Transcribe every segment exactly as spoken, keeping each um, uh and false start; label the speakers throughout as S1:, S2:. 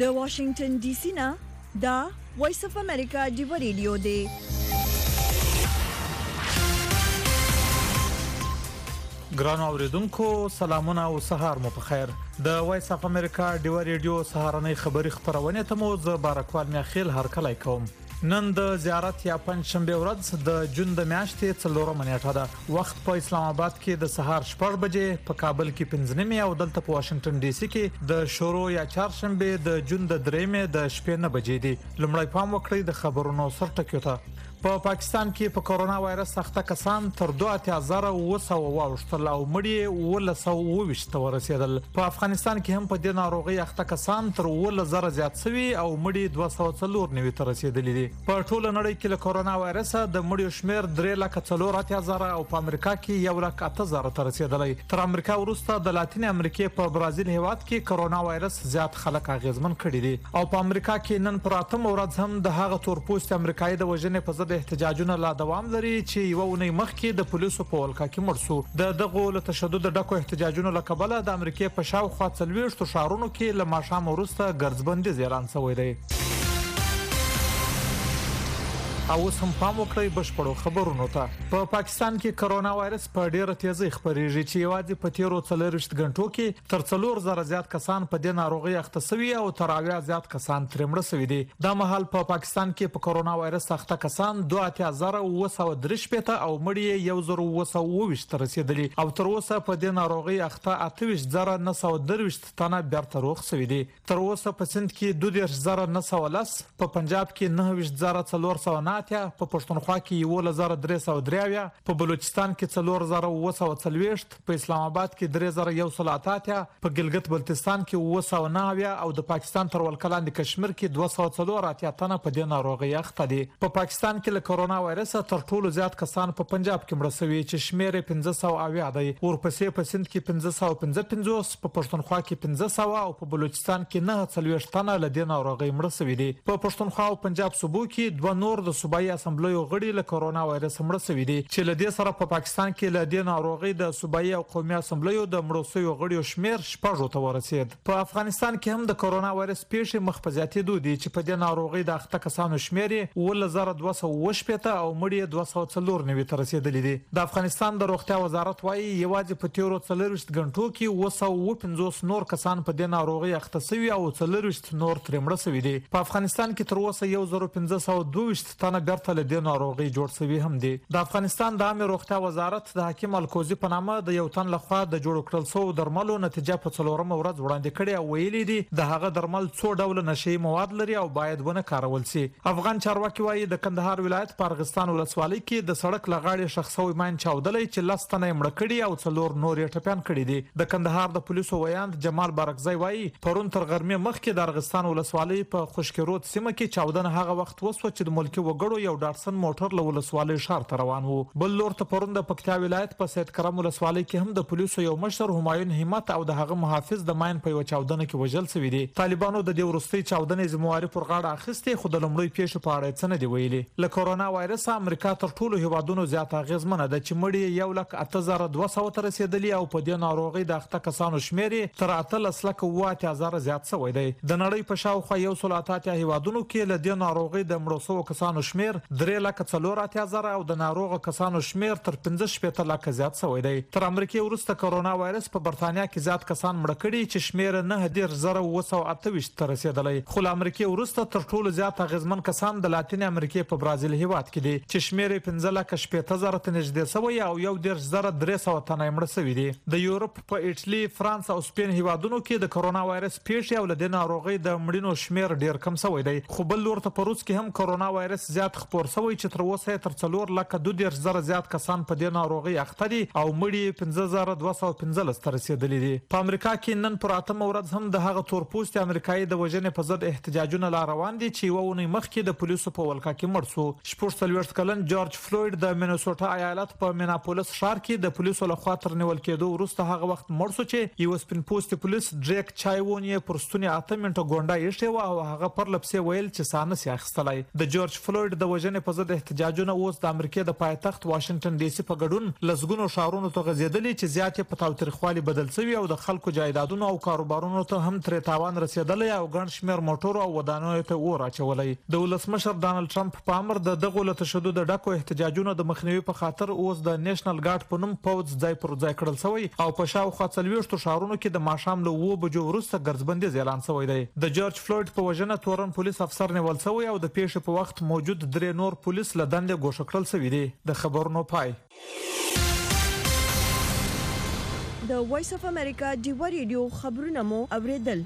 S1: د واشنگټن ډي سي نه دا وایس اف امریکا دی ریډیو دی.
S2: ګرانو اوریدونکو سلامونه او سهار مو په خیر. د وایس اف امریکا دی ریډیو سهارنۍ خبری خبرونه ته مو ز بارکوال میخیل هر کله کوم. نن د زیارت یا پنځ شنبه ورځ د جون د میاشتې څلورمه نیټه ده. وخت په اسلام آباد کې د سهار شپږ بجې، په کابل کې پنځه نیمه او دلته په واشنگټن ډي سي کې د شروع یا چهارشنبه د جون د دریمه د شپې نه بجې دي. لومړی پام وکړئ د خبرونو سرټکیو ته. په پا پاکستان کې په کورونا وایرس سخته کسان تر دوه اتیا زره اوه سوه واوښتل او مړي اووه سوه اوه ویشت ورسېدل. په افغانستان کې هم په دې ناروغي اخته کسان تر اووه زره زیات شوي او مړي دوه سوه څلور نوي ته رسېدلي دي. په ټوله نړۍ کې له کورونا وایرس د مړیو شمیر درې لکه څلور اتیا زره او په امریکا کې یو لک اته زره ته رسېدلی. تر امریکا وروسته د لاتین امریکې په برازیل هیواد کې کورونا وایرس زیات خلک اغیزمن کړي دي او په امریکا کې نن پر اتم ورځ هم د هغه تورپوست امریکایي د وژنې په ضد احتجاجونه لا دوام لري چې یو ونې مخکې د پولیسو په ولکه کې مړ شو. د دغه له تشدد ډکو احتجاجونو له کبله د امریکای په شاوخوا څلوېښتو ښارونو کې له ماښام وروسته ګرځبندي اعلان شوی دی. او سم پام وکړئ بشپړو خبرونو ته. په پا پاکستان کې کورونا وایرس په ډیره تیزی خپریږي چې یوازې په تیرو څلوېښت غنټو کې تر څلور زره زیات کسان په دې ناروغي اخته شوي او تر اویا زیات کسان ترې مړه شوي دي. دا مهال په پا پاکستان کې په کورونا وایرس اخته کسان دوه اتیا زره اوه سوه درې شپېته او مړي یو زر اوه سوه اوه ویشت ته رسېدلي او تر اوسه په دې ناروغي اخته اته ویشت زره نه سوه درویشت تنه بیرته روغ شوي دي. تر اوسه په سند کې دوه دېرش زره نه سوه لس، په پنجاب کې نهه ویشت زره څلور سوه نه اتیا، په پښتونخوا کې یو زر درې سوه درې اویا، په بلوچستان کې څلور زره اوه سوه څلوېښت، په اسلام آباد کې درې زره یو سل اته اتیا، په ګلګت بلتستان کې اوه سوه نه اویا او د پاکستان تر ولکه لاندې کشمیر کې دوه سوه څلور اتیا تنه په دې ناروغي اخته دي. په پاکستان کې له کورونا وایرس تر ټولو زیات کسان په پنجاب کې مړه شوي چې شمیر یې پنځه سوه اویا دی. ورپسې په سند کې پنځه سوه پنځه پنځوس، په پښتونخوا کې پنځه سوه او په بلوچستان کې نهه څلوېښت تنه له دې ناروغي مړه شوي دي. په پښتونخوا او پنجاب صوبو کې دوه نور د صوبایي اسمبلیو غړي له کورونا وایرس مړه شوي دي چې له دې سره په پا پاکستان کې له دې ناروغي د صوبایي او قومي اسمبلیو د مړو شویو غړیو شمیر شپږو ته ورسېد. په افغانستان کې هم د کورونا وایرس پیښې مخ په زیاتېدو دي چې په دې ناروغي د اخته کسانو شمیر یې اووه زره دوه سوه اووه شپېته او مړي دوه سوه څلور نوي ته رسېدلي دي. د افغانستان د روغتیا وزارت وایي یوازې په تیرو څلوېښت غنټو کې اووه سوه اووه پنځوس نور کسان په دې ناروغي اخته شوي او څلوېښت نور ترې مړه شوي دي. په افغانستان کې تر اوسه یو زر پنځه سوه دوه ویشت تنه بیرته له دې ناروغي جوړ شوي هم دي. د افغانستان د عامه روغتیا وزارت د حکیم الکوزي په نامه د یو تن لخوا د جوړ کړل شویو درملو نتیجه په څلورمه ورځ وړاندې کړې او ویلي دي د هغه درمل څو ډول نشي مواد لري او باید ونه کارول شي. افغان چارواکي وایي د کندهار ولایت په ارغستان ولسوالۍ کې د سړک لغاړې شخصوي ماین چاودلې چې لس تنه مړه کړي او څلور نور یې ټپيان کړي دي. د کندهار د پولیسو ویاند جمال بارکزی وایي پرون تر غرمې مخکې د ارغستان ولسوالۍ په خوشکرود سیمه کې چاودنه هغه وخت وسوه چې د ملکی وګړو یو ډارسن موټر له ولسوالۍ ښار ته روان وو. بل لور ته پرون د پکتیا ولایت په سید کرم ولسوالۍ کې هم د پولیسو یو مشر همایون همت او د هغه محافظ د ماین په یو چاودنه کې وژل شوی دي. طالبانو د دې وروستۍ چاودنې ذمہواري پر غاړه اخیستې خو د لومړۍ پیښې په اړه څه نه دی ویلي. له کورونا وایرس امریکا تر ټولو هیوادونو زیات اغیزمنه ده چې مړي یو لک اته زره دوه سوه ته رسېدلي او په دې ناروغي د اخته کسانو شمیر تر اتلس لکه اووه اتیا زره زیات شوی دی. د نړۍ په شاوخوا یو سل اته اتیا هیوادونو کې له دې ناروغي د مړو شویو کسانو شمیر درې لکه څلور اتیا زره او د ناروغ کسانو شمیر تر پنځه شپېته لکه زیات شوی دی. تر امریکای وروسته کورونا وایرس په برتانیا کې زیات کسان مړه کړي چې شمیر نه دېرش زره اوه سوه اته ویشت ته رسېدلی. خو له امریکای وروسته تر ټولو زیات اغیزمن کسان د لاتین امریکې په برازیل هیواد کې دي چې شمیر یې پنځه لکه شپېته زره ته نږدې شوی او یو دېرش زره درې سوه تنه مړه شوي دي. د یورپ په ایټالي، فرانس او سپین هیوادونو کې د کورونا وایرس پیښې او له دې ناروغۍ د مړینو شمیر ډیر کم شوی دی. خو بل لور ته په روس کې هم کورونا وایرس زیات خپور شوی چې تر اوسه تر څلور لکه دوه دېرش زره زیات کسان په دې ناروغي اخته دي او مړي پنځه زره دوه سوه پنځلس ته رسېدلي دي. په امریکا کې نن پر اتمه ورځ هم د هغه تورپوست امریکایي د وژنې په ضد احتجاجونه لا روان دي چې یوه اونۍ مخکې د پولیسو په ولکه کې مړ شو. شپږ څلوېښت کلن جورج فلوید د مینیسوټا ایالت په میناپولیس ښار کې د پولیسو لخوا تر نیول کېدو وروسته هغه وخت مړ شو چې یو سپین پوسټ پولیس ډریک چایوون یې پر ستوني اته منټه ګونډه ایښې وه او هغه پر لپسې ویل چې ساه نشي اخیستلی. د جورج فلوید فلوید د وژنې په ضد احتجاجونه اوس د امریکا د پایتخت واشنگټن ډي سي په ګډون لزګونو شهرونو ته غځېدلي چې زیات په تاوتریخوالي بدل شوی او د خلکو جایدادونو او کاروبارونو ته هم تر تاوان رسیدلی او ګڼ شمېر موټر او ودانیو ته اور اچولی. د ولسمشر ډانلډ ټرمپ په امر د دغه له تشدد ډکو احتجاجونو د مخنیوي په خاطر اوس د نېشنل ګارد په نوم پوځ ځای پر ځای کړل شوی او په شاوخوا څلوېښتو ښارونو کې د ماښام له اوه بجو وروسته ګرځبندیز اعلان شوی دی. د جورج فلوید په وژنه تورن پولیس افسر نیول شوی او د پیښې په وخت موجود درې نور پولیس له دندې ګوښه کړل شوي دي. د خبرونو پای.
S1: د وایس اف امریکا ډیوا ریډیو خبرونه مو اوریدل.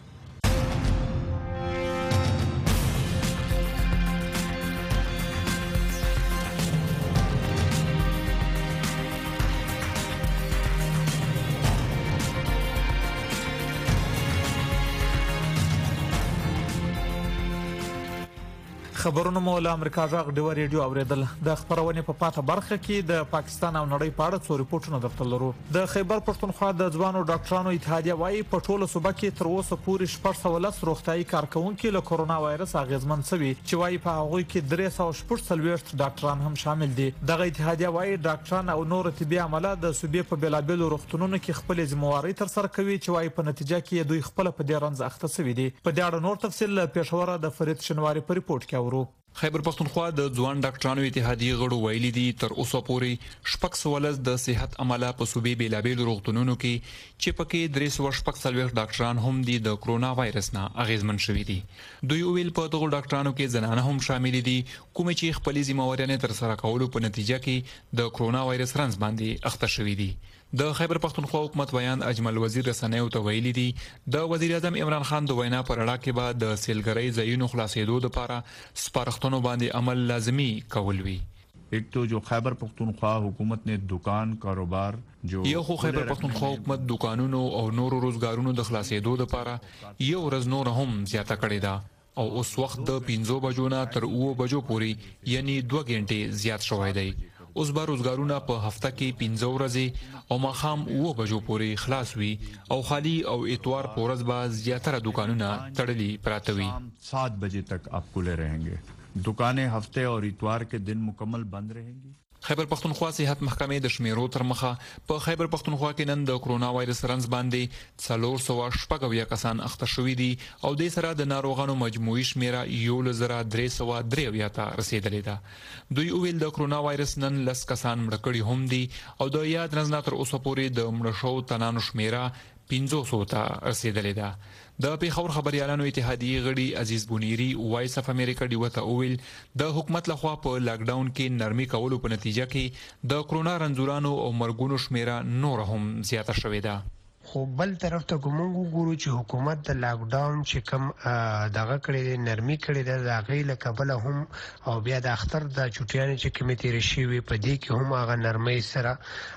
S1: خبرونه مو له امریکا غږ ډیوا ریډیو اوریدل. د خبرونې په پاته برخه کې د پاکستان او نړۍ په اړه څو ریپورتونه درته لرو. د خیبر پښتونخوا د ځوانو ډاکټرانو اتحادیه وايي په ټوله صوبه کې تر اوسه پورې شپږ سوه لس روغتیايي کارکونکي له کورونا وایرس اغېزمن شوي چې وايي په هغوی کې درې سوه شپږ څلوېښت ډاکټران هم شامل دي. دغه اتحادیه وايي ډاکټران او نور طبي عمله د صوبې په بېلابېلو روغتونونو کې خپل ذمہواري تر سره کوي چې وايي په نتیجه کې دوی خپل په دې رنځ اخته شوي دي. په دې اړه نور تفصیل له پېښوره د فرید شنواری په ریپورت کې اورو.
S3: خیبر پښتونخوا د ځوان ډاکټرانو اتحادیې غړو ویلي دي تر اوسه پورې شپږ سوه لس د صحت عمله په صوبې بېلابېلو روغتونونو کې چې پکې درې سوه شپږ څلوېښت ډاکټران هم دي د کرونا وایرس نه اغېزمن شوي دي. دوی ویل په دغو ډاکټرانو کې زنانه هم شامل دي کومې چې خپلې ذمہوارۍ تر سره کولو په نتیجه کې د کرونا وایرس رنځ باندې اخته شوي دي. د خیبر پښتونخوا حکومت بیان اجمل وزیر رسنیو ته ویلي دي د وزیر اعظم عمران خان د وینا پر اړه کې به د سیلګرۍ ځایونو خلاصېدو لپاره سپارښتنو باندې عمل لازمي کول وي.
S4: ایک تو جو خیبر پختونخوا حکومت نے دکان کاروبار جو
S3: یو خو خیبر پختونخوا حکومت دکانونو او نورو روزګارونو د خلاصېدو لپاره یو ورځ نور هم زیاته کړې ده او اوس وخت د پنځو بجو نه تر اوه بجو پورې یعنی دوه غنټې زیات شوی دی. اوس به روزګارونه په هفته کې پنځه ورځې او ماښام اوه بجو پورې خلاص وي او خالی او اتوار په ورځ به زیاتره دکانونه تړلي پراته وي.
S4: سات بجے تک آپ کھلے رہیں گے. دکانیں ہفتے اور اتوار کے دن مکمل بند رہیں گی.
S3: خیبر پښتونخوا صحت محکمې د شمیرو تر مخه په خیبر پښتونخوا کې نن د کرونا وایرس رنځ باندې څلور سوه شپږ اویا کسان اخته شوي دي او د سره د ناروغانو مجموعي شمیره یولس زره درې سوه درې اویا ته رسیدلې ده. دوی ویل د کرونا وایرس نن لس کسان مړه کړي هم دي او د یاد رنځ نه تر اوسه پورې د مړه شوو تنانو شمیره پنځه سوه ته رسیدلې ده. د پیښور خبريالانو اتحادیې غړي عزیز بونیری وایس اف امریکا ډیو ته ویل د حکومت لخوا په لاک ډاون کې نرمي کولو په نتیجه کې د کرونا رنځورانو او مرګونو شمیره نور هم زیاته شوې ده.
S5: خو بل طرف ته کومو ګورو چې حکومت د لاک ډاون چې کم دغه کړی نرمي کړی د هغه لکبل هم او بیا د اختر د چټیانې چې کمیټې رشي وي په دې کې هم هغه نرمي سره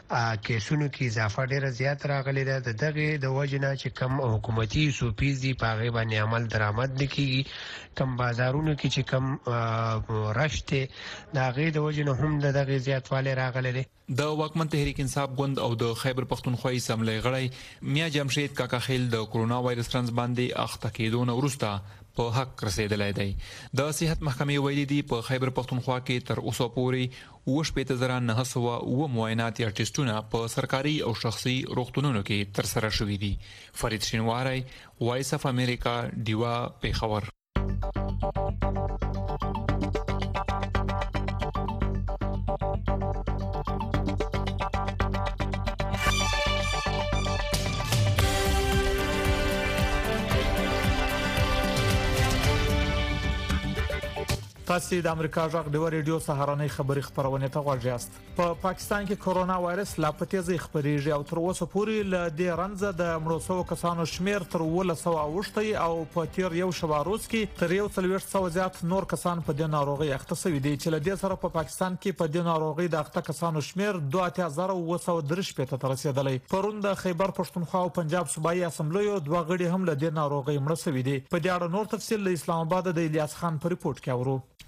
S5: کیسونو کې اضافه ډیره زیات راغلی ده. د دغه د وجنه چې کم حکومتي سوپیزي پاغه باندې عمل درآمد نکېږي کم بازارونو کې چې کم رشته د هغه د وجنه هم د دغه زیاتواله راغلی دی.
S3: د واکمن تحریک انصاف ګوند او د خیبر پښتونخوا اسمبلی غړی میا جمشید کاکا خیل د کرونا وایرس رنځ باندې اخته کېدو نه وروسته په حق رسیدلی دی. د صحت محکمې ویلي دي په خیبر پښتونخوا کې تر اوسه پورې اوه شپېته زره نهه سوه اوه معاینات یا ټیسټونه په سرکاري او شخصي روغتونونو کې ترسره شوي دي. فرید شینواری وایس اف امریکا ډیوا پیښور.
S2: تاسو د امریکا غږ ډیوا ریډیو سهارنۍ خبری خبرونه ته غواړئ یاست. په پاکستان کې کرونا وایرس لا په تیزه خبريږي او تر اوسه پورې ل دې رنځ د مړو سو کسانو شمیر تر ولس او اوشتي او په تیر یو شواروز کې تر یو څلوېښت سو زیات نور کسان په دې ناروغي اخته شوي دي چې ل دې سره په پاکستان کې په دې ناروغي د اخته کسانو شمیر دوه اتیا زره اوه سوه درې شپېته ته رسیدلی. پرون د خیبر پښتونخوا او پنجاب صوبایي اسمبلیو دوه غړي هم ل دې ناروغي مړه شوي دي. په دې اړه نور تفصیل له اسلام آباد د الیاس خان په ریپورت کې اورو.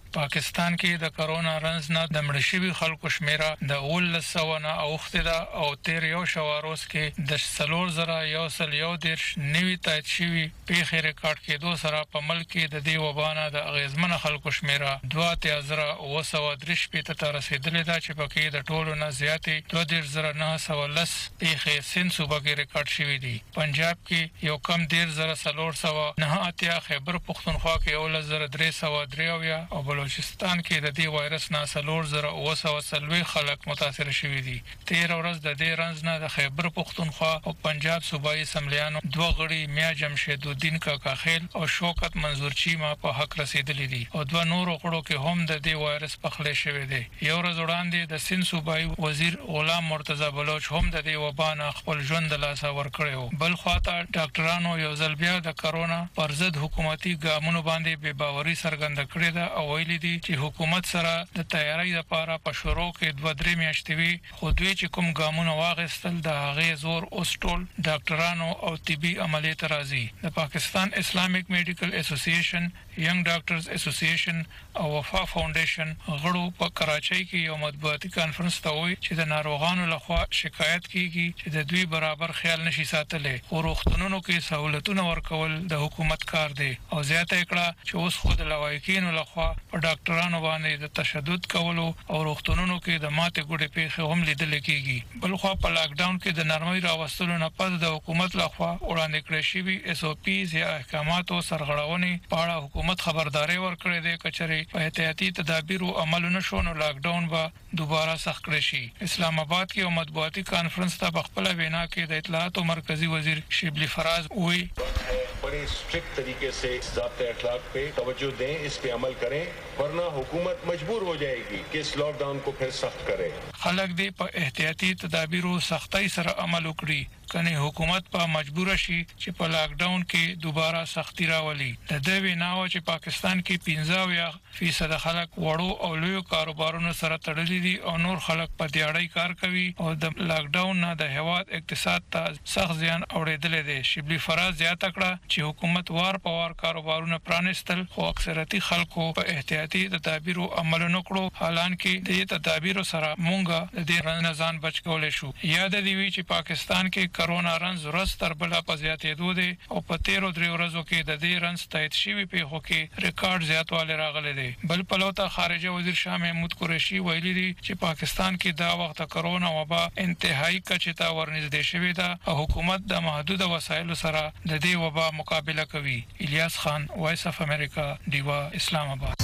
S6: پاکستان کې د کرونا رنز نه د مړ شوي خلکو شمیره د ولس سونه اوخته ده او تیر یو شواروس کې د سلور زره یو سل یو دیرش نوي تایید شوي پیښې ریکارډ کېدو سره په ملک کې د دې وبانه د اغیزمن خلکو شمیره دوه اتیا زره اوه سوه درې شپېته ته رسیدلې ده چې پکې د ټولو نه زیاتې دوه دېرش زره نه سوه لس پیښې سند صوبه کې ریکارډ شوي دي. پنجاب کې یو کم ډیر زره سلور سوه نه اتیا، خیبر پختونخوا کې یو لس زره درې سوه درې اویا او بلوچستان کې د دې وایرس نه سلور زره اوه سوه څلوېښت خلک متاثر شوي دي. تیر ورځ د دې رنځ نه د خیبر پختونخوا او پنجاب صوبایي اسمبلیانو دوه غړي میا جمشید الدین کاکاخیل او شوکت منظور چیما په حق رسیدلي دي او دوه نور غړو کې هم د دې وایرس پخلې شوی دی. یو ورځ وړاندې د سند صوبایي وزیر غلام مرتضی بلوچ هم د دې وبانه خپل ژوند د لاسه ورکړی. بل خواته ډاکټرانو یو ځل بیا د کرونا پر ضد حکومتي ګامونو باندې بې باوري څرګنده کړې ده او ویلي دي چې حکومت سره د تیاری لپاره په شروع کې دوه درې میاشتې وي، خو دوی چې کوم ګامونه واغستل د هغې زور اوس ټول ډاکټرانو او طبي عملیات راځي. د پاکستان اسلامیک میډیکل اسوسییشن، ینګ ډاکټرز اسوسییشن او وفا فاونډیشن غړو په کراچۍ کې یو مطبوعاتي کانفرنس ته وایي چې د ناروغانو لخوا شکایت کیږي چې د دوی برابر خیال نشي ساتلی، خو روغتونونو کې سہولتونه ورکول د حکومت کار دی او زیاته کړه چې اوس خو د لوایکینو لخوا په ډاکټرانو باندې د تشدد کولو او روغتونونو کې د ماتې ګوډې پیښې هم لیدل کېږي. بل خو په لاک ډاون کې د نرمۍ راوستلو نه پس د حکومت لخوا وړاندې کړې شوي اس او پیز یا احکاماتو سرغړونې په اړه حکومت خبرداري ورکړې ده. کچري په احتیاطي تدابیرو عمل نشو نو لاک ډاون به دوباره سخت کړی شي. اسلام آباد کې یو مطبوعاتي کانفرنس ته په خپل وینا کې د اطلاعات مرکزی وزیر شبلی فراز وی
S7: बड़े स्ट्रिक्ट तरीके से ज़ाब्ते अखलाक पे तवज्जो दें, इस पे अमल करें, वरना हुकूमत मजबूर हो जाएगी कि इस लॉकडाउन को फिर सख्त करे.
S6: خلک دې په احتیاطي تدابیرو سختۍ سره عمل وکړي کني حکومت په مجبور شي چې په لاک ډاون کې دوباره سختي راولي. د دې ویناو چې پاکستان کې پنځه فیصد خلک وړو او لوی کاروبارونو سره تړلي دي او نور خلک په دیاړی کار کوي او د لاک ډاون نه د هواد اقتصاد ته سخت زیان اوریدل دي. شبلی فراز زیاته کړه چې حکومت وار په وار کاروبارونه پرانستل خو اکثریتي خلکو په احتیاطي تدابیرو عمل نه کړو، حالانکه دې تدابیرو سره مونږ د دې رنځ ځان بچ کولای شو. یاد دی وی چې پاکستان کې کرونا رنځ ورځ تر بله په زیاتېدو دی او په تیرو درې ورځو کې د دې رنځ تایید شوي پیښو کې ریکارډ زیاتوالی راغلی دی. بل پلو ته خارجه وزیر شاه محمود قریشي ویلي دي چې پاکستان کې دا وخت کرونا وبا انتهایی کچې ته ورنږدې شوې ده او حکومت د محدود وسایلو سره د دې وبا مقابله کوي. الیاس خان، وایس اف امریکا، دیوا، اسلام آباد.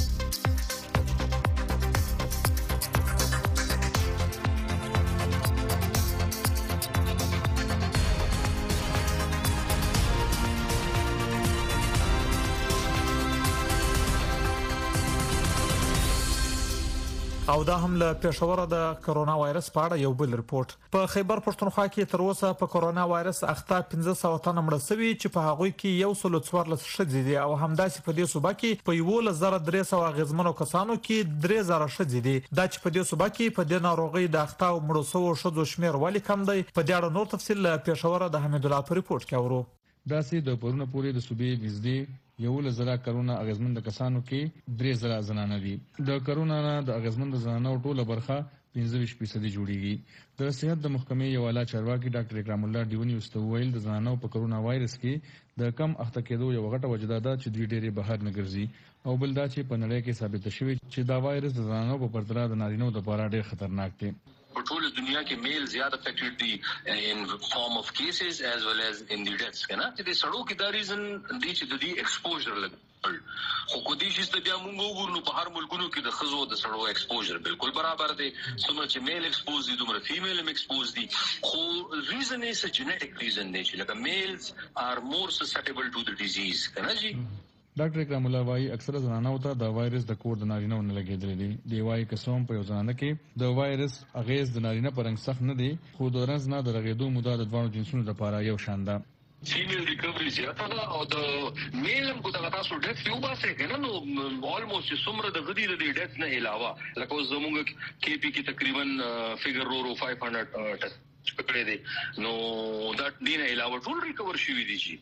S1: او دا هم له پېښور د کرونا وایرس په اړه یو بل رپورت. په خیبر پښتونخوا کې تر اوسه په کرونا وایرس اخته پنځه سوه تنه مړه شوي چې په هغوی کې یو سل څوارلس ښځې دي او همداسې په دې صوبه کې په یولس زره درې سوه اغېزمنو کسانو کې درې زره ښځې دي. دا چې په دې صوبه کې په دې ناروغۍ د اخته او مړو شوو ښځو شمېر ولې کم دی، په دې اړه نور تفصیل له پېښور د حمید الله په رپورت کې اورو.
S8: داسې د پرونه پورې د صوبې نږدې یو لزره کرونا اغیزمن کسانو کې درې زره زنانه دي. د کرونا نه د اغیزمن زنانو ټوله برخه پنځه ویشت فیصد جوړیږي. د صحت د محکمې یو اعلی چارواکي ډاکټر اکرام الله دیونی واستویل د زنانو په کرونا وایرس کې د کم اخته کېدو یو غټه وجه ده چې دوی ډېرې بهر نه ګرځي او بل دا چې په نړۍ کې ثابت شوی چې دا وایرس د زنانو په پرتله د نارینه‌و لپاره ډېر خطرناک دی.
S9: په ټول دنیا کې میل زیات افیکټډ دي ان فارم اف کیسز as well as in the deaths کنه چې د سړو کې دا ریزن دی چې د دې ایکسپوژر لګ خو کو دي چې بیا موږ وګورو په هر ملکونو کې د خزو د سړو ایکسپوژر بالکل برابر دی. څومره چې میل ایکسپوز دي دومره فیمیل هم ایکسپوز دي، خو ریزن یې څه جینیټیک ریزن دی چې لکه میلز آر مور سسپټیبل ټو د ډیزیز کنه جی.
S8: ډاکټر اکرام الله وايي اکثره زنانو ته د وایرس د کور د نارینه‌و نه لګېدلی دی. دی وايي قسم په یو زنانه کې د وایرس اغیز د نارینه پر رنګ سخت نه دی، خو د رنځ نه د رغېدو موده د دوه جنسونو لپاره یو شان ده.
S9: فیمیل ریکوری زیاته ده او د میل هم کو دغه تاسو ډیث یو باسه کنه نو آلموست څومره د غدي د ډیث نه علاوه لکه زموږ کې پی کې تقریبا فیګر رو رو پنځه سوه ټکړې دي نو دا دینه علاوه ټول ریکور شوی دي.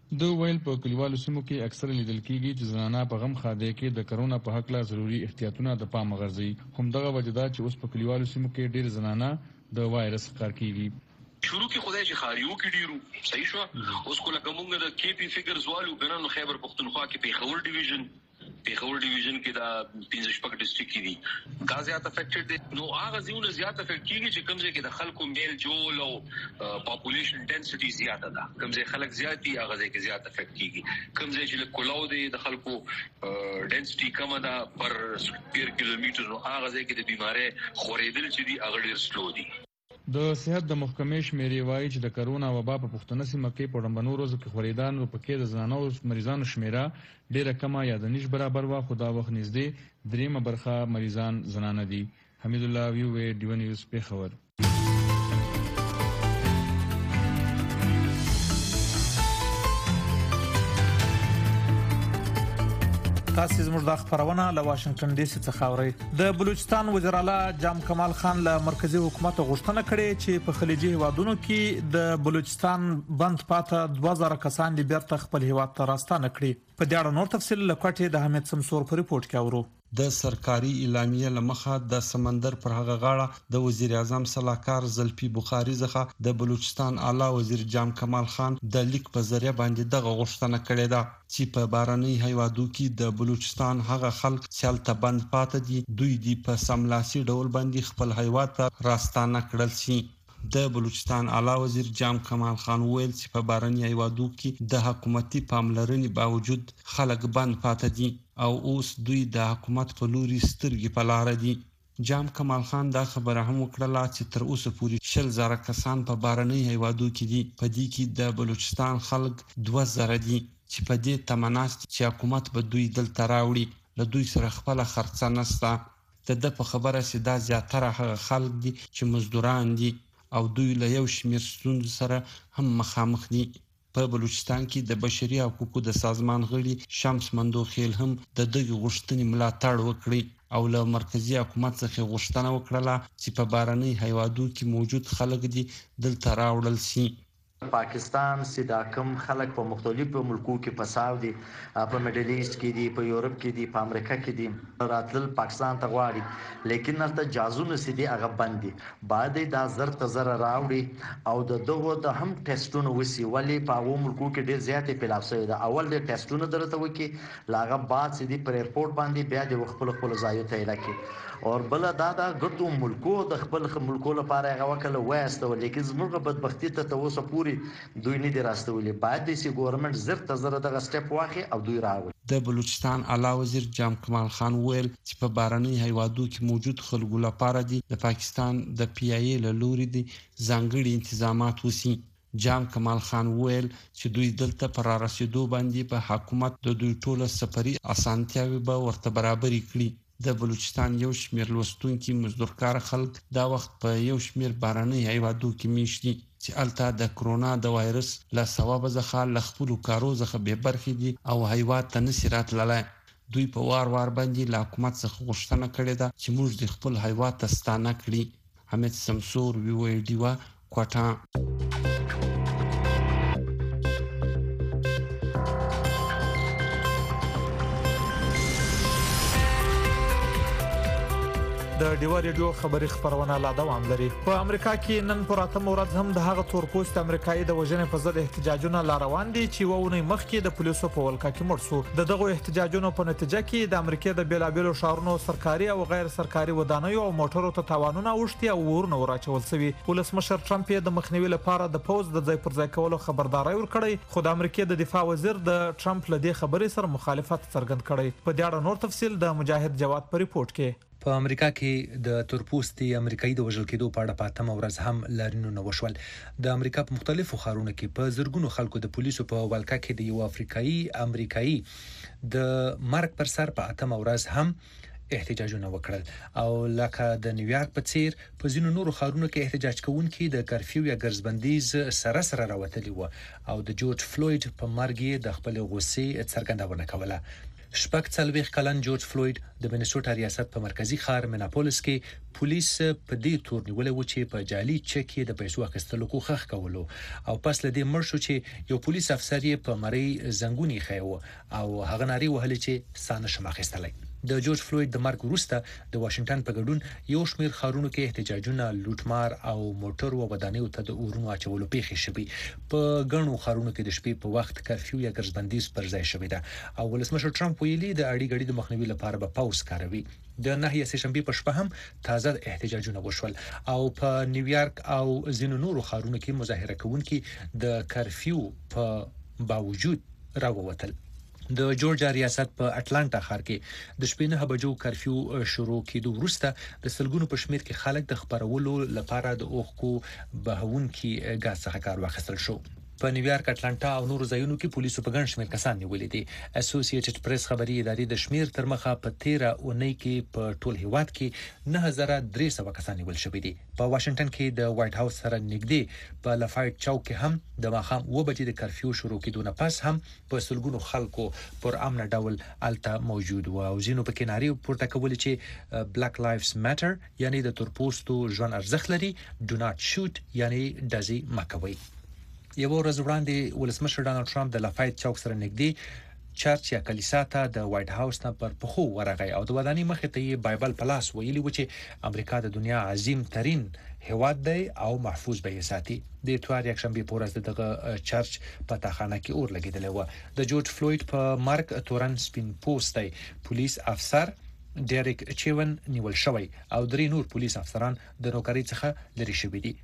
S8: د ویل په کلیوالو سیمو کې اکثر لیدل کیږي چې زنانه په غم خاده کې د کرونا په حق لا ضروري احتیاطونه د پام غرضي. همدغه وجدا چې اوس په کلیوالو سیمو کې ډیر زنانه د وایرس ښکار کیږي.
S9: شروع کې خدای چې خاریو کې ډیرو صحیح شو. اوس کوله کومه د کی پی فګرز والو بنن خیبر پختونخوا کې پیښور ډیویژن پیښور ډیویژن کې دا پنځه شپږ ډیسټریکټ کې دي دا زیات افیکټډ دي. نو هغه ځایونه زیات افیکټ کیږي چې کوم ځای کې د خلکو میل جول او پاپولیشن ډنسټي زیاته ده. کوم ځای خلک زیات دي هغه ځای کې زیات افیکټ کیږي. کوم ځای چې کلاو دي د خلکو ډنسټي کم ده پر سکوير کیلومتر نو هغه ځای کې د بیماری خورېدل چې دي هغه ډیر سلو دي.
S8: د صحت د محکمې شمیرې وایي چې د کرونا وبا په پښتون سیمه کې په ډمبنو روزو کې خریدان او پکې د زنانو مریضانو شمیره ډیره کمه یا د نش برابر وا خدا وخت نږدې دریمه برخه مریضان زنانه دي. حمید الله ویو وی ډیو نیوز پیښور.
S2: تاسو زموږ د خبرونه له واشنگټن ډي سي څخه اورئ. د بلوچستان وزیر اعلی جام کمال خان له مرکزی حکومت غوښتنه کړې چې په خلیجي هیوادونو کې د بلوچستان بند پاته دوه زره کسان د بیرته خپل هیواد ته راستانه کړي. په دې اړه نور تفصیل له کوټې د حمید سمسور په ریپورت کې اورو.
S10: د سرکاري اعلامیه لمخه د سمندر پر هغه غاړه د وزیر اعظم صلاحکار زلفي بخاري څخه د بلوچستان اعلی وزیر جام کمال خان د لیک په ذریعہ باندې دغه غوښتنه کړې ده چې په بارني هیوادو کې د بلوچستان هغه خلک چې تل بند پاتې دي دوی دی په سملاسي ډول باندې خپل هیواد ته راستانه کړل شي. د بلوچستان اعلی وزیر جام کمال خان ویل چې په بارني هیوادو کې د حکومتي پاملرنې باوجود خلک بند پاتې دي او اوس دوی د حکومت په لوري سترګې په لار دي. جام کمال خان دا خبره هم وکړه چې تر اوسه پورې شل زره کسان په بارني هیوادو کې دي. په دې کې د بلوچستان خلک دوه زره دي چې په دې تمناست چې حکومت به دوی دلته راوړي له دوی سره خپل خرڅه نشته. د د په خبره چې دا زیاتره هغه خلک دي چې مزدوران دي او دوی له یو شمېر ستونزو سره هم مخامخ دي. په بلوچستان کې د بشري حقوقو د سازمان غړي شمس مندوخیل هم د دغه غوښتنې ملاتړ وکړي او له مرکزی حکومت څخه غوښتنه وکړه چې په بارني هیوادو کې موجود خلک دي دلته راوړل شي.
S11: پاکستان سیدا کم خلک په مختلفو ملکو کې په سعودي په میډل ایست کې دي په یورپ کې دي په امریکا کې دي راتل پاکستان ته غواړي لیکن نلته جازونه سیدي هغه باندې بعد دا زر ته زر راوړي او د دغه د هم ټیسټونه وسی ولی په هغو ملکو کې ډیر زیاتې پیلاو شوی دا اول د ټیسټونه درته وکي لاغه بعد سیدي پر ایرپورټ باندې بیا د خپل خپل ځای ته الکه اور بل دا دا ګټو ملکو د خپل ملکو لپاره هغه وکړه وایسته لیکن زموږ بدبختی ته توسه پوری دوی نه دي راستولي باید د سی ګورنمنت زر ته زر دغه سټپ واخی او دوی راوړي.
S10: د بلوچستان اعلی وزیر جام کمال خان ویل چې په بارني هیوادو کې موجود خلکو لپاره دي د پاکستان د پی ای ای له لوري دي ځانګړي تنظیمات وسی. جام کمال خان ویل چې دوی دلته پر رسیدو باندې په حکومت د دوی ټوله سفري اسانتیاوي به ورته برابرې کړي. د بلوچستان یو شمېر لوستونکي مزدورکار خلک دا وخت په یو شمېر بارني هیوادو کې میشتي چې الته د کرونا د وایرس له سبب څخه لخپلو کارو څخه به برخې دي او هیواد ته نشي راتللی. دوی په وار وار باندې له حکومت څخه غوښتنه کړې ده چې موږ د خپل هیواد ته ستانه کړي. حمید سمسور وی وی ډیوا کوټا.
S2: د ډیوا ریډیو خبری خبرونه لا دوام لري. په امریکا کې نن پر اتم ورځ هم د هغه تور پوسټ امریکایي د وژنې په ضد احتجاجونه لا روان دي چې وونه مخکې د پولیسو په ولکه کې مړ شو. د دغه احتجاجونو په نتیجه کې د امریکا د بیلابیلو شهرونو سرکاري او غیر سرکاري ودانیو او موټرو ته تاوانونه اوښتي او ورونه وراچول شوی. ولسمشر ټرمپ د مخنیوي لپاره د پوز د ځای پر ځای کولو خبرداري ورکړی خو د امریکا د دفاع وزیر د ټرمپ له دې خبرې سره مخالفت څرګند کړی. په دې اړه نور تفصیل د مجاهد جواد په ریپورت کې.
S12: په امریکا کې د تورپوستي امریکایي د وژل کېدو په اړه په اتمه ورځ هم لارینونه وشول. د امریکا په مختلفو ښارونو کې په زرګونو خلکو د پولیسو په ولکه کې د یو افریقایي امریکایي د مرګ پر سر په اتمه ورځ هم احتجاجونه وکړل او لکه د نیویارک په څیر په ځینو نورو ښارونو کې احتجاج کوونکي د کرفیو یا ګرځبندیز سره سره راوتلي وو او د جورج فلوید په مرګ د خپل غوسې څرګندونه کوله. شپږ څلوېښت کلن جورج فلوید د مینیسوټا ریاست په مرکزی ښار میناپولیس کې پولیس په دې تور نیولې و چې په جعلي چک کې د پیسو اخیستلو کوښښ کولو او پس له دې مړ شو چې یو پولیس افسر یې په مړی زنګونی خایو او هغه ناری وهلې چې سانه شمه اخیستلای. د جورج فلوید د مرګ وروسته د واشنگټن په ګډون یو شمېر ښارونو کې احتجاجونه، لوټمار او موټر و ودانیو ته د اورونو اچولو پیښې شوې. په ګڼو ښارونو کې د شپې په وخت کرفیو یا ګرځبندیز پر ځای شوې ده او ولسمشر ټرمپ ویلي د اړې غړي د مخنیوي لپاره به پاوز کاروي. د نهه سهشنبه په شپه هم تازه احتجاجونه وشول او په نیویارک او ځینو نورو ښارونو کې مظاهره کوونکي د کرفیو په باوجود راووتل. د جورجیا ریاست په اټلانټا ښار کې د شپې نه بجو کرفیو شروع کېدو وروسته د سلګونو په شمېر کې خلک د خبرولو لپاره د اوښکو بهونکي غاز څخه کار واخیستل شو. په نیویارک، اټلانټا او نورو ځایونو کې پولیسو په ګڼ شمېر کسان نیولې دي. اسوسییټډ پریس خبري ادارې د شمېر تر مخه په تیره اونۍ کې په ټول هیواد کې نه هزار درې سوه کسان نیول شوي دي. په واشنگټن کې د وایټ هاوس سره نږدې په لافایټ چوک کې هم د ماښام اوه بجې د کرفیو شروع کېدو نه پس هم په سلګونو خلکو پر امن ډول الته موجود و او ځینو په کناري پورته کولې چې بلاک لایفز ماتر یعنی د تورپوستو ژوند ارزښت لري، ډو ناٹ شوت یعنی ډزې مکوي. یو ورځ وړاندې ولسمشر ډانلډ ټرمپ د لافایټ چوک سره نږدې چرچ یا کلیسا ته د وایټ هاوس نه پر پخو ورغی او د ودانۍ مخې ته یې بایبل پلاس ویلي و چې امریکا د دنیا عظیم ترين هیواد دی او محفوظ به یې ساتي. د اتوار یک شنبه په ورځ دغه چرچ په تاخانه کې اور لګیدلی و. د جورج فلوید په مرګ تورن سپین پوسټي پولیس افسر ډیریک چیون نیول شوی او درې نور پولیس افسران د نوکری څخه لري شوي دي.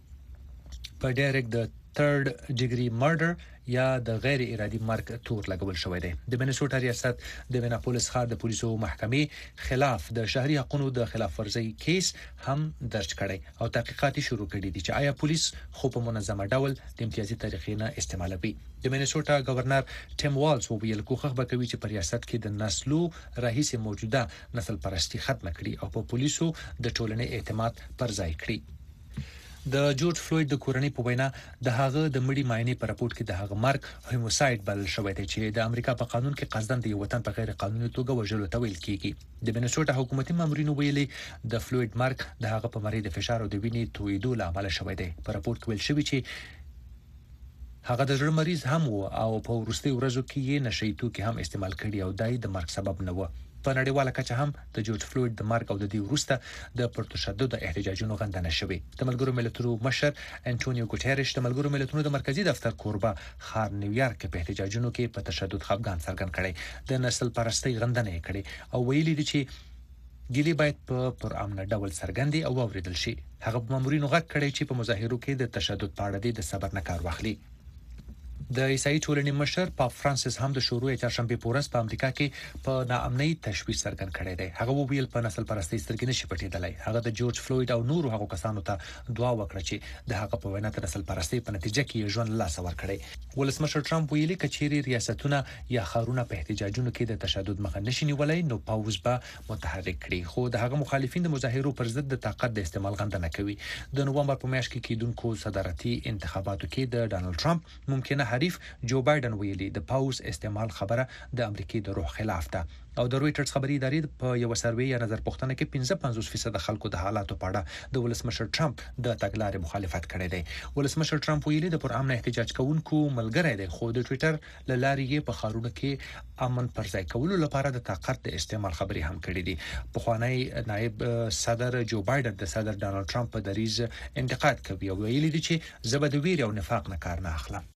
S12: په ډیریک د تھرد ډیګري مرډر یا د غیر ارادي مرګ تور لګول شوی دی. د مینیسوټا ریاست د میناپولیس ښار د پولیسو محکمې خلاف د شهري حقوقو د خلاف ورزي کیس هم درج کړي او تحقیقات شروع کړي دي چې آیا پولیس خو په منظمه ډول د امتیازي طریقې نه استعمالوي. د مینیسوټا گورنر ټیم والز وویل کوښښ وکوي چې په ریاست کې د نسلو راهیسې موجوده نسل پرستی ختم کړي او په پولیسو د ټولنې اعتماد پر ځای کړي. د جورج فلوید د کورنۍ په وینا د هغه د مړي ماینې په راپورټ کې د هغه مرګ هوموساید بلل شوی دی چې د امریکا په قانون کې قصداً د یو وطن په غیر قانوني توګه وژلو ته ویل کیږي. د مینیسوټا حکومتي مامورینو ویلي د فلوید مرګ د هغه په مړي د فشار او د وینې تویدو له امله شوی دی. په راپورټ کې ویل شوی چې هغه د زړه مریض هم و او په وروستي ورځو کې یې نشي توکي هم استعمال کړي او دای د مرګ سبب نه و. په نړیواله کچه هم د جورج فلوید د مرګ او د دې وروسته د پرتشدد احتجاجونو غندنه شوې. د ملګرو ملتونو مشر انټونیو ګوټيريش د ملګرو ملتونو د مرکزی دفتر کوربه ښار نیویارک په احتجاجونو کې په تشدد خفګان څرګند کړي. د نسل پرستی غندنه یې کړې او ویلي دي چې ګيلي باید په پر امن ډول څرګندي او اوریدل شي. هغه مامورینو غږ کړی چې په مظاهرو کې د تشدد په اړه د صبر نه کار واخلي. د عیسائی ټولنې مشر پاپ فرانسیس هم د شروع چهارشنبه په ورځ په امریکا کې په ناامنۍ تشویش څرګند کړی دی. هغه وویل په نسل پرستی سترګې نشي پټېدلی. هغه د جورج فلوید او نورو هغو کسانو ته دعا وکړه چې د هغه په وینا د نسل پرستی په نتیجه کې ژوند لاس ور کړی. ولسمشر ټرمپ ویلي کچېری ریاستونه یا ښارونه په احتجاجونو کې د تشدد مخه نشي نیولای نو پاوز به متحرک کړي. خو د هغه مخالفین د مظاهرو پر ضد د طاقت د استعمال غندنه کوي. د نوومبر په میاشت کې کېدونکو صدارتي انتخاباتو کې د ډانلډ ټرمپ ممکنه حریف جو بایدن ویلي د پاوز استعمال خبره د امریکای د روح خلاف ده. او د رويټرز خبري ادارې په یو سروې یا نظر پوښتنه کې پنځه پنځوس فیصد خلکو د حالاتو په اړه د ولسمشر ټرمپ د تګلارې مخالفت کړی دی. ولسمشر ټرمپ ویلي د پر امن احتجاج کوونکو ملګری دی خو د ټوئیټر لارې یې په خارونه کې امن پر ځای کولو لپاره د طاقت د استعمال خبري هم کړې دي. پخوانی نائب صدر جو بایدن د صدر ډانلډ ټرمپ په دریز انتقاد کوي او ویلي دي چې زبدویر او نفاق نه کار نه اخلم.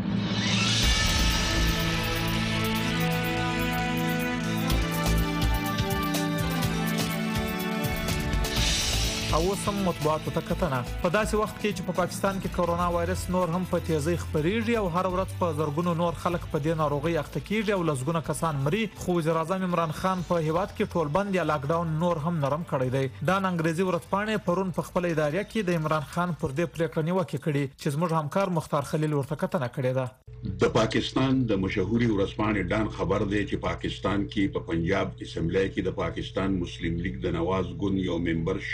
S1: او سم مطبوعاتو ته کتنه په داسې وخت کې چې په پا پاکستان کې کورونا وایرس نور هم په تیزی خپریږي او هر ورځ په زرګونو نور خلک په دې ناروغي اخته کیږي او لزګونه کسان مري. خو وزیر اعظم عمران خان په هیواد کې ټولبند یا لاک ډاون نور هم نرم کړی دی. دا انګریزي ورځپاڼې پرون په خپل ادارې کې د عمران خان پر دې پریکړه نیوکه کړې چې زموږ همکار مختار خلیل ورته کتنه کړې ده.
S13: د پاکستان د مشهوري ورځپاڼې ډان خبر دی چې پاکستان کې په پنجاب اسمبلی کې د پاکستان مسلم لیگ د نواز ګوند یو ممبر شوکت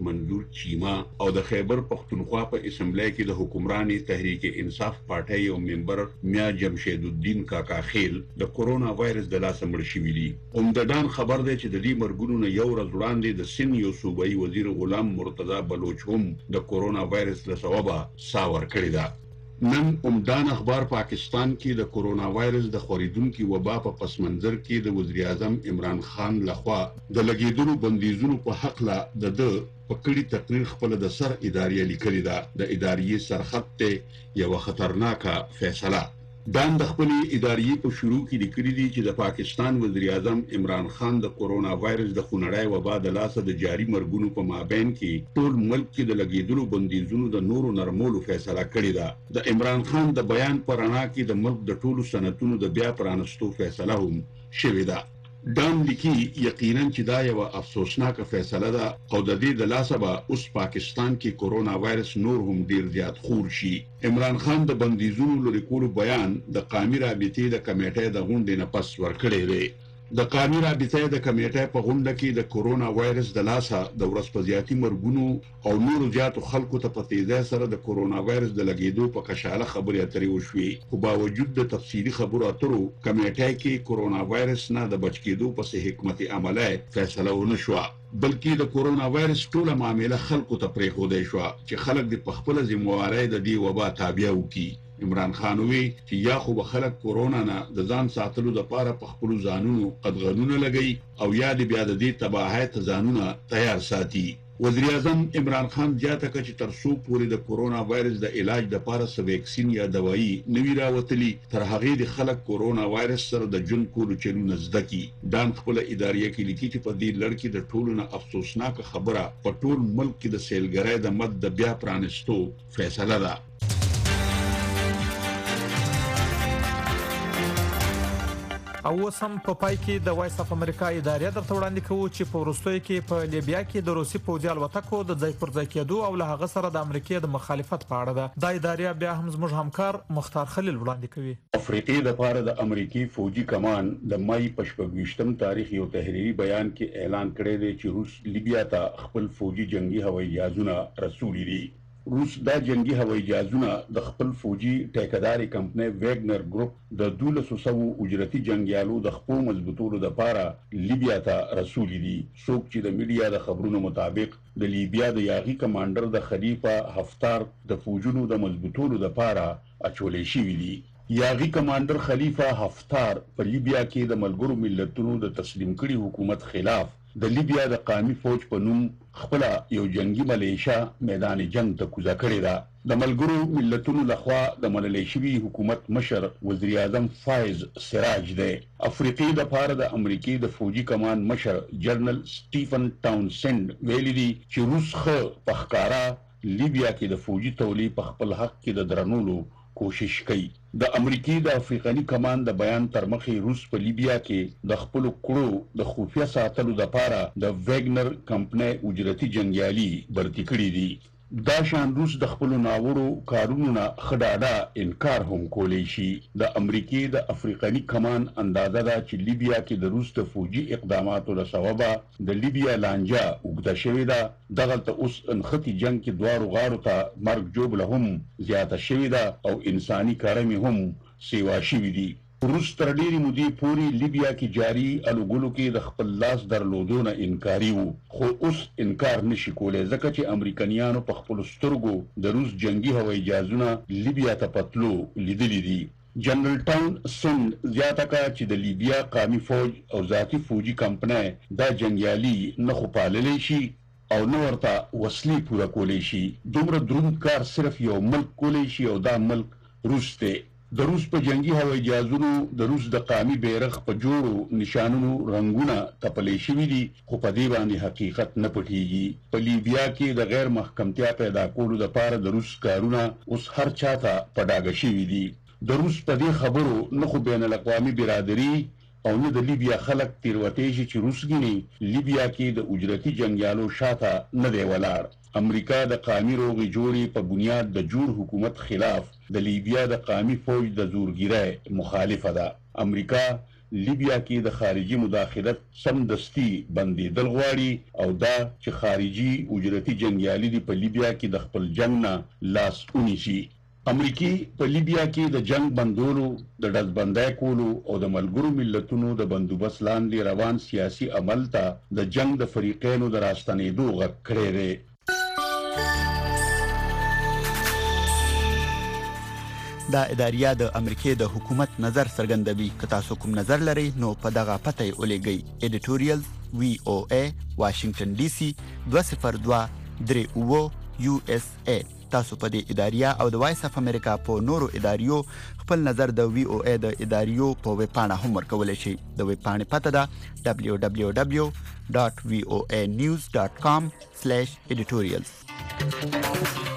S13: منظور چیما او د خیبر پختونخوا په اسمبلی کې د حکمرانی تحریک انصاف پارټي او ممبر میا جمشید الدین کاکا خیل د کورونا وایرس د لاسه مړ شوی دي. عمددان خبر دی چې د دې مرګونو نه یو ورځ وړاندې د سن یو صوبایي وزیر غلام مرتضی بلوچ هم د کورونا وایرس له سببه ساه ورکړې ده. نن عمدان اخبار پاکستان کې د کورونا وایرس د خوريدونکو وبا په پس منظر کې د وزیر اعظم عمران خان لخوا د لګیدلو بندیزونو په حق لا د د پکړی تقریر خپل د سر اداري لیکلي ده. د اداري سرخط ته یو خطرناکه فیصله دان د خپل اداري په شروع کې لیکلي دي چې د پاکستان وزیر اعظم عمران خان د کورونا وایرس د خونړای وبا د لاسه د جاری مرګونو په مابین کې ټول ملک کې د لګیدلو بندیزونو د نورو نرمولو فیصله کړې ده. د عمران خان د بیان پر اړه کې د ملک د ټولو صنعتونو د بیا پرانستو فیصله هم شوې ده. دان لیکي یقینا چې دا یو افسوسناک فیصله ده او د دې د لاسه به اوس پاکستان کې کورونا وایرس نور هم ډیر زیات خور شي. عمران خان د بندیزونو لري کولو بیان د قومي رابطې د کمیټې د غونډې نه پس ورکړی دی. د قومي رابطې د کمیټې په غونډه کې د کورونا وایرس د لاسه د ورسپزياتي مرګونو او نور زیاتو خلکو ته په تیزه سره د کورونا وایرس د لګیدو په کشاله خبرې اترې وشوې. خو باوجود د تفصیلي خبرو اترو کمیټې کې کورونا وایرس نه د بچ کېدو په حکمت عمله فیصله ونه شو، بلکې د کورونا وایرس ټوله معاملې خلکو ته پرېښودل شو چې خلک د خپل ذمہواری د دې وبا تابع وکړي. عمران خان وی چې یا خو به خلک کورونا نه د ځان ساتلو لپاره په خپل ځانونو قدغنونه لګي او یا د بیا د دې تباہي ته ځانونه تیار ساتي. وزیر اعظم عمران خان زیاته کړه چې تر څو پورې د کورونا وایرس د علاج لپاره سو ویکسین یا دوايي نوی راوتلی تر هغه د خلک کورونا وایرس سره د جون کولو چلونه زده کی. دان خپل ادارې کې لیکي چې په دې لړ کې د ټولو نه افسوسناک خبره په ټول ملک کې د سیلګرۍ د مد د بیا پرانستو فیصله ده.
S1: او وسم په پای کې د وایس اف امریکا ادارې درته وړاندې کوي چې په وروستیو کې په لیبیا کې د روسي پوځي الوتکو د ځای پر ځای کېدو او له هغه سره د امریکا د مخالفت په اړه ده. د ادارې بیا هم زموږ همکار مختار خلیل وړاندې کوي.
S13: افریقې د لپاره د امریکای فوجي کمان د مای په شپږویشتم تاریخ یو تحریری بیان کې اعلان کړی دی چې روس لیبیا ته خپل فوجي جنگي هوایي جهازونه رسولي دي. روس دا جنگي هوایي جهازونه د خپل فوجي ټیکداري کمپنۍ ویګنر ګروپ د دولسو سوو اجرتي جنگیالو د خپل مضبوطولو لپاره لیبیا ته رسولي دي. څوک چې د میډیا د خبرونو مطابق د لیبیا د یاغي کمانډر د خلیفہ حفتار د فوجونو د مضبوطولو لپاره اچولې شوی دي. یاغي کمانډر خلیفہ حفتار په لیبیا کې د ملګرو ملتونو د تسلیم کړي حکومت خلاف د لیبیا د قومي فوج په نوم خپل یو جنگي ملیشیا میدان جنگ ته کوزه کړې ده. د ملګرو ملتونو لخوا د منلې شوی حکومت مشر وزیر اعظم فایز سراج دی. افریقې د لپاره د امریکای د فوجي کمان مشر جنرال سټیفن ټاونسند ویلي دي چې روس خو په ښکارا لیبیا کې د فوجي تولید په خپل حق کې د درنولو کوشش کوي. د امریکای د افریقاني کمان د بیان تر مخې روس په لیبیا کې د خپل کړو د خفیه ساتلو لپاره د ویګنر کمپنۍ اجرتي جنگیالي برتی کړی دي. دا شان روس د خپل ناورو کارونو نه خډاډه انکار هم کولی شي. د امریکای د افریقاني کمان اندازه ده چې لیبیا کې د روس د فوجي اقداماتو له سببه د لیبیا لانجه اوږده شوې ده. دغه ته اوس انختی جنگ کې دوارو غاړو ته مرګ جوړ هم زیاته شوې ده او انساني کارمې هم سیوا شوې دي. روس تر ډېرې مودې پورې لیبیا کې جاري الوګلو کې د خپل لاس درلودو نه انکاري وو، خو اوس انکار نشي کولی ځکه چې امریکایانو په خپلو سترګو د روس جنگي هوایي جهازونه لیبیا ته په تلو لیدلي دي. جنرال ټاونسند زیاته کړه چې د لیبیا قومي فوج او ذاتي فوجي کمپنۍ دا جنګیالي نه خو پاللی شي او نه ورته وسلې پوره کولی شي. دومره دروند کار صرف یو ملک کولی شي او دا ملک روس دی. د روس په جنگي هوایي جهازونو د روس د قومي بیرغ په جوړو نشانونو رنگونه تپلې شوي دي، خو په دې باندې حقیقت نه پټیږي. په لیبیا کې د غیر محکمتیا پیدا کولو لپاره د روس کارونه اوس هر چاته په ډاګه شوي دي. د روس په دې خبرو نه خو بین الاقوامي برادري او نه د لیبیا خلک تیروتېږي چې روس ګینې لیبیا کې د اجرتي جنگیالو شاته نه دی ولاړ. امریکا د قومي روغې جوړې په بنیاد د جوړ حکومت خلاف د لیبیا د قومي فوج د زورګیرۍ مخالفه ده. امریکا لیبیا کې د خارجي مداخلت سمدستي بندیدل غواړي او دا چې خارجي اجرتي جنگیالي دی په لیبیا کې د خپل جنگ نه لاس ونیسي. امریکای په لیبیا کې د جنگ بندولو د ډزبندۍ کولو او د ملګرو ملتونو د بندوبست لاندې روان سیاسي عمل ته د جنگ د فریقینو د راستنېدو غږ کړی دی.
S14: دا اداریه د امریکای د حکومت نظر څرګندوي. که تاسو کوم نظر لرئ نو په دغه پته یې ولېږئ. ایډیټوریال وی او ای واشنگټن ډي سي دوه صفر دوه درې اوه یو اس ای. تاسو په دې اداریه او د وایس اف امریکا په نورو اداریو خپل نظر د وی او ای د اداریو په ویب پاڼه هم ورکولی شئ. د ویب پاڼې پته ده دبلیو دبلیو دبلیو ډاټ وی او ای نیوز ډاټ کام سلیش ایډیټوریالز.